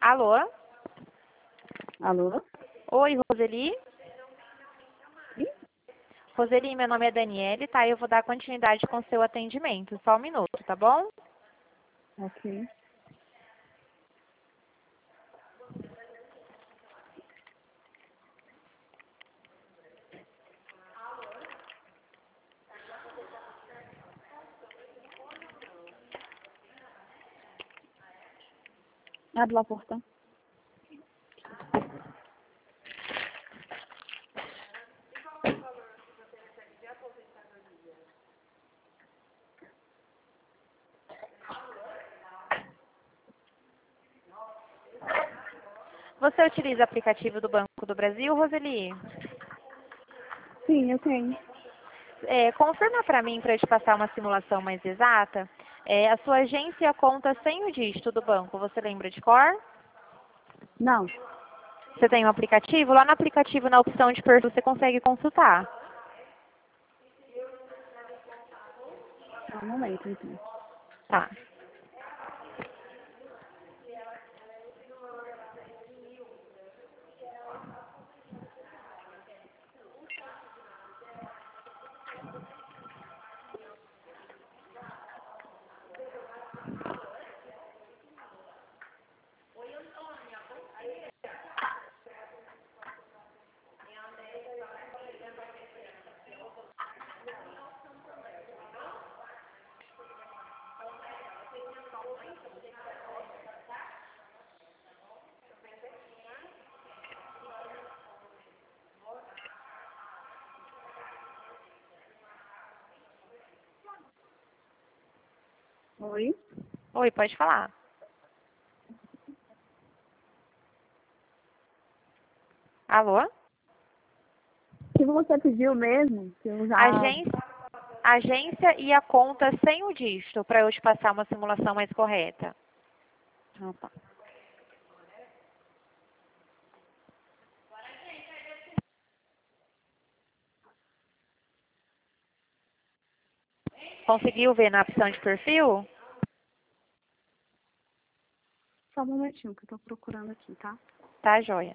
Alô? Alô? Oi, Roseli? Sim? Roseli, meu nome é Daniele, tá? Eu vou dar continuidade com o seu atendimento. Só um minuto, tá bom? Ok. Abre lá a porta. Você utiliza o aplicativo do Banco do Brasil, Roseli? Sim, eu tenho. Confirma para mim, para eu te passar uma simulação mais exata, a sua agência conta sem o dígito do banco, você lembra de cor? Não. Você tem um aplicativo? Lá no aplicativo, na opção de perfil, você consegue consultar. Só um momento, então. Tá. Oi? Oi, pode falar. Alô? Se você pediu mesmo, que eu já... Agência e a conta sem o dígito, para eu te passar uma simulação mais correta. Ah, tá. Conseguiu ver na opção de perfil? Só um momentinho que eu tô procurando aqui, tá? Tá, joia.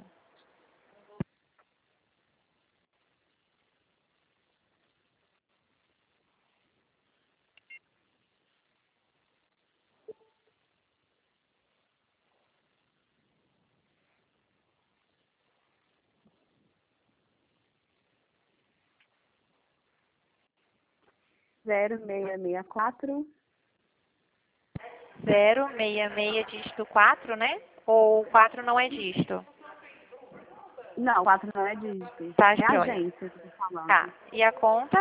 Zero seis seis quatro. 066 dígito 4, né? Ou 4 não é dígito? Não, 4 não é dígito. Tá, É joia. agência que eu tô Tá. falando. E a conta?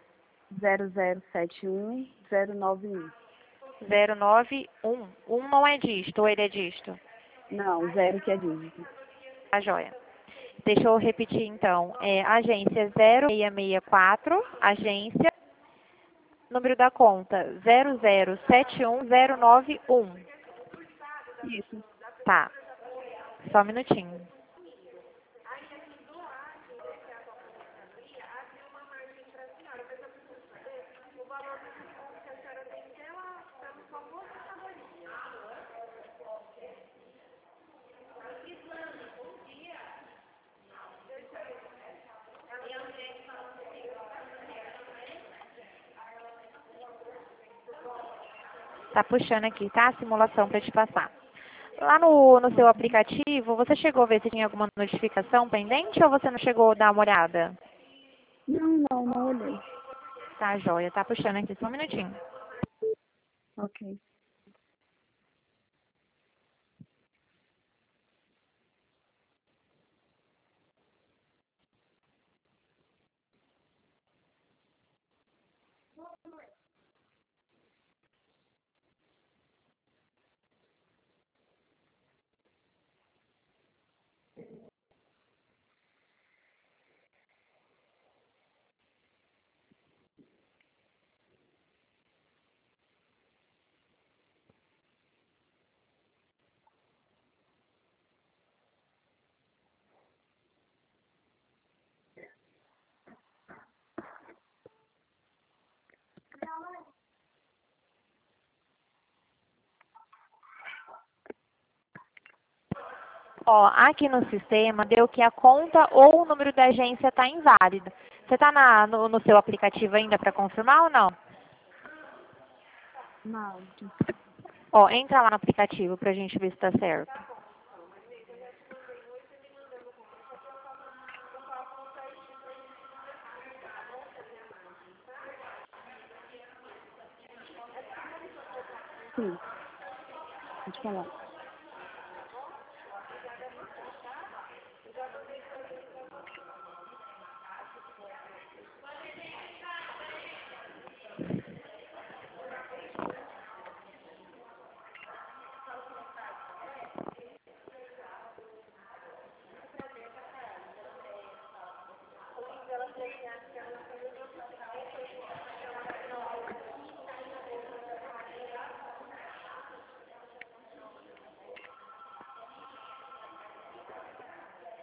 0071091. 091. Um não é dígito, ou ele é dígito? Não, zero que é dígito. Tá, joia. Deixa eu repetir então. Agência 0664, agência, número da conta 0071091. Isso. Tá, só um minutinho. Tá puxando aqui, tá? A simulação para te passar. Lá no seu Ok. aplicativo, você chegou a ver se tinha alguma notificação pendente ou você não chegou a dar uma olhada? Não, não, não olhei. Tá, joia. Tá puxando aqui, só um minutinho. Ok. Ó, aqui no sistema deu que a conta ou o número da agência está inválido. Você está no seu aplicativo ainda para confirmar ou não? Não. Ó, entra lá no aplicativo para a gente ver se está certo. Sim. Pode falar.